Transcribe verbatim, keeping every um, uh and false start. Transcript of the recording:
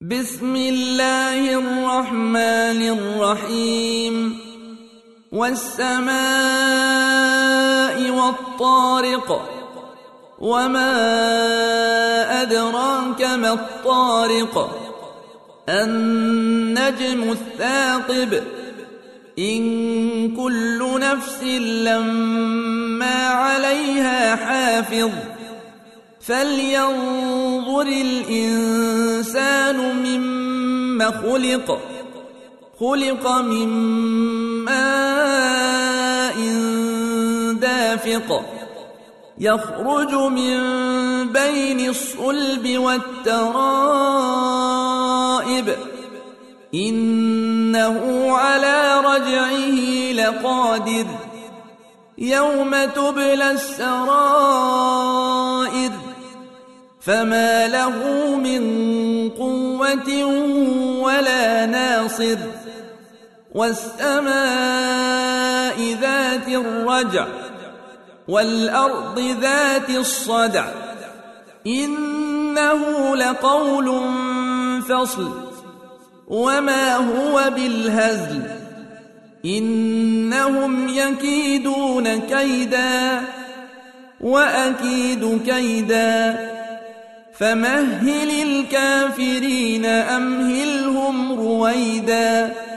بسم الله الرحمن الرحيم والسماء والطارق وما أدراك ما الطارق النجم الثاقب إن كل نفس لما عليها حافظ فلينظر الإنسان مما خلق خلق من ماء دافق يخرج من بين الصلب والترائب إنه على رجعه لقادر يوم تبلى السرائر فما له من قوة ولا ناصر والسماء ذات الرجع والأرض ذات الصدع إنه لقول فصل وما هو بالهزل إنهم يكيدون كيدا وأكيد كيدا فمهل الكافرين أمهلهم رويدا.